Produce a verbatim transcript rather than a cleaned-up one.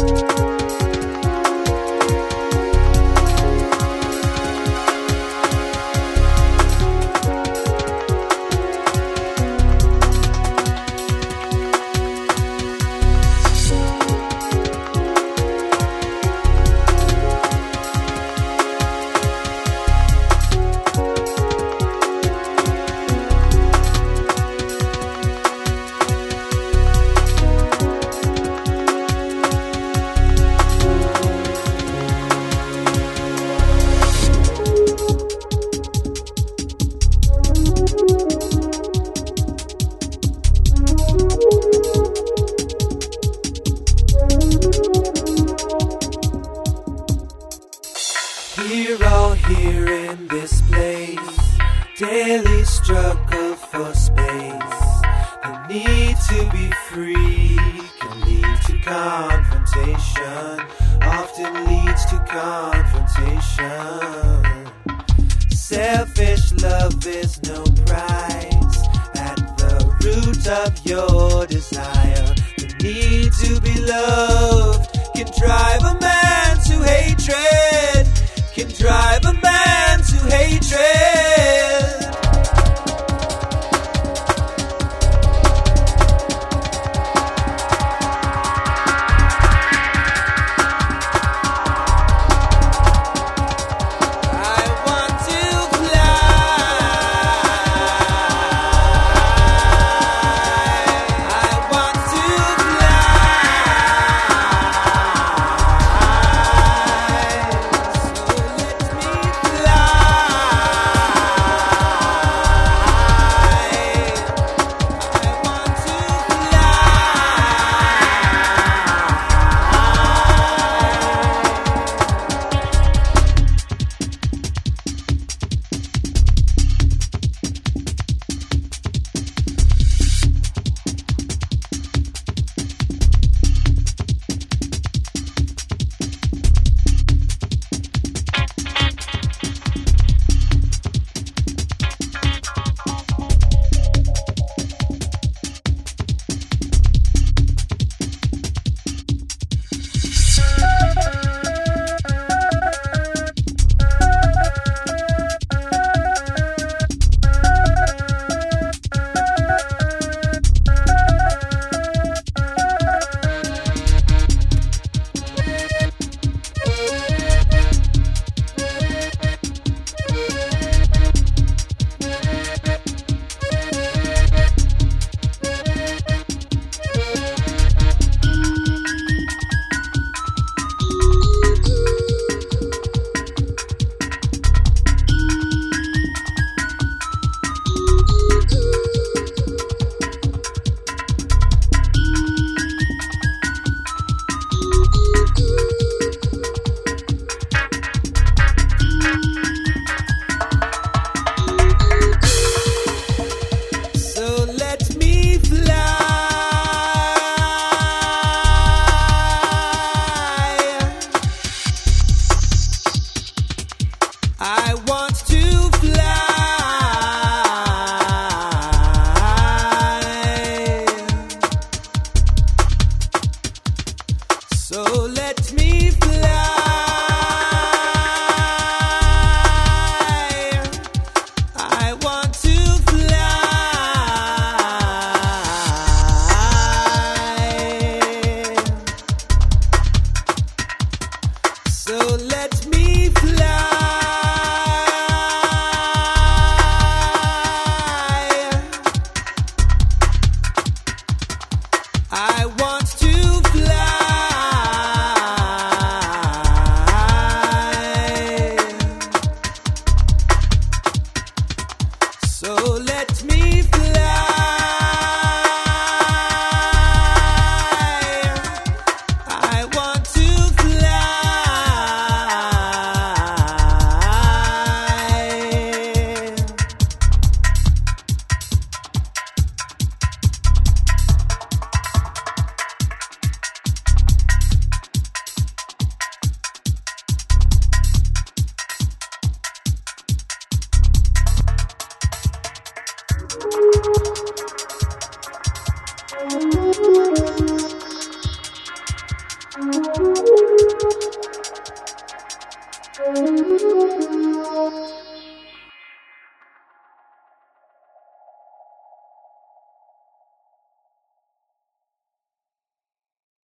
We're all here in this place, daily struggle for space. The need to be free can lead to confrontation, often leads to confrontation. Selfish love is no prize, at the root of your desire. The need to be loved can drive a man to hatred, can drive a man to hatred. Thank you. Thank you.